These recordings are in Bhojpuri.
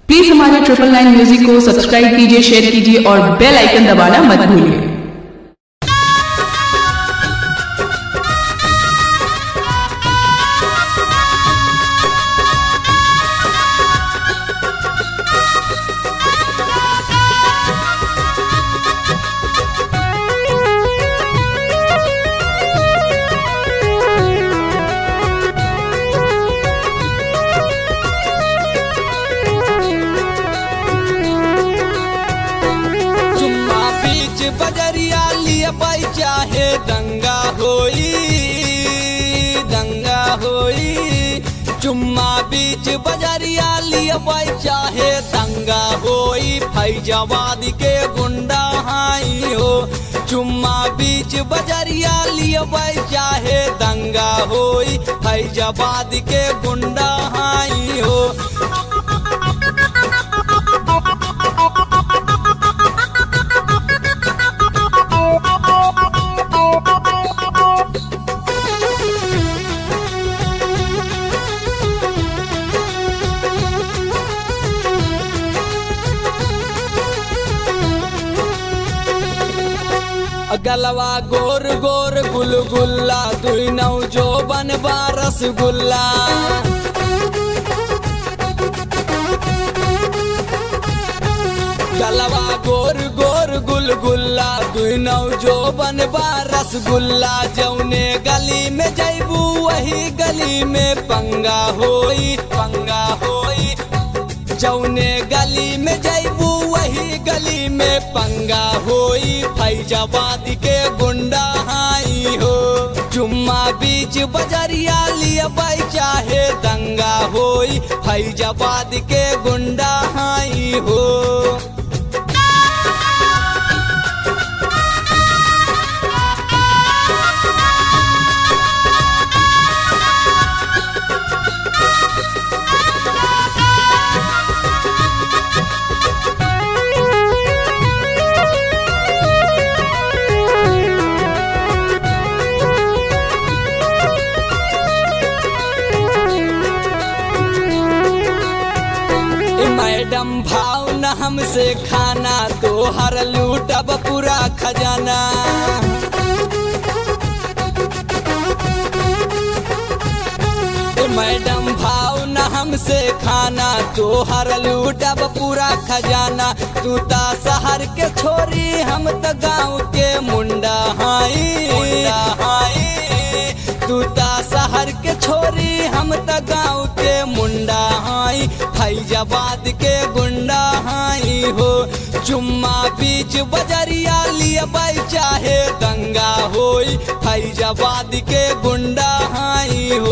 प्लीज हमारे 999 म्यूजिक को सब्सक्राइब कीजिए, शेयर कीजिए और बेल आइकन दबाना मत भूलिए। बजरिया लिया पाई चाहे दंगा होई चुम्मा बीच बजरिया लिया पाई चाहे दंगा होई फैजाबाद के गुंडा हाई हो। चुम्मा बीच बजरिया लिया पाई चाहे दंगा होई फैजाबाद के गुंडा हाई हो। गलवा गोर गोर गुलगुल्ला दुई नौ जो बनबा रसगुल्ला। गलवा गोर गोर गुलगुल्ला दुई नौ जो बनबा रसगुल्ला। जौने गली में जैबू वही गली में पंगा होई जौने गली में जैबू वही गली में पंगा होई फैजाबाद के गुंडा हाई हो। चुम्मा बीच बजरिया लिया बाई चाहे दंगा होई फैजाबाद के गुंडा हाई हो। मैडम भाव न हमसे खाना तो हर लूटब पूरा खजाना। मैडम भाव न हमसे खाना तो हर लूटब पूरा खजाना। तू ता शहर के छोरी हम त गाँव के मुंडा हाई तू ता शहर के छोरी हम त गाँव के मुंडा हाई फैजाबाद के गुंडा हाई हो। चुम्मा बीच बजरिया लिया बाई चाहे दंगा होई फैजाबाद के गुंडा हाई हो।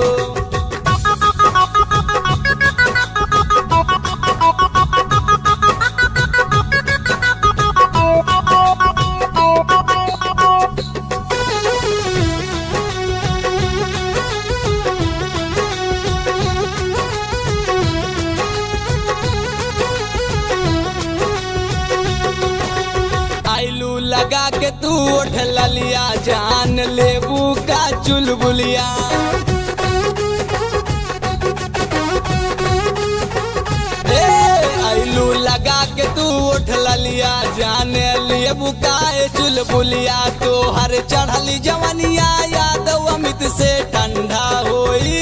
लगा के तू उठ ललिया जान लेबू का चुलबुलिया। आइलू लगा के तू उठ ललिया जान लेबू का चुलबुलिया। तो हर चढ़ली जवनिया यादव अमित से ठंडा होई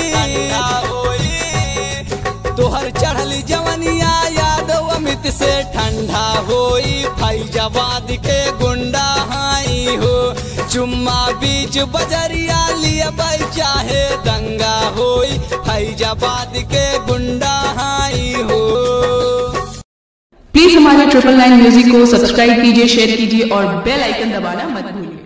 तो हर चढ़ली जवनिया यादव अमित से ठंडा होई फैजाबाद के गुंडा हाई हो। चुम्मा बीच बजरिया लिया बाई चाहे दंगा होई फैजाबाद के गुंडा हाई हो। प्लीज हमारे 999 म्यूजिक को सब्सक्राइब कीजिए, शेयर कीजिए और बेल आइकन दबाना मत भूलिए।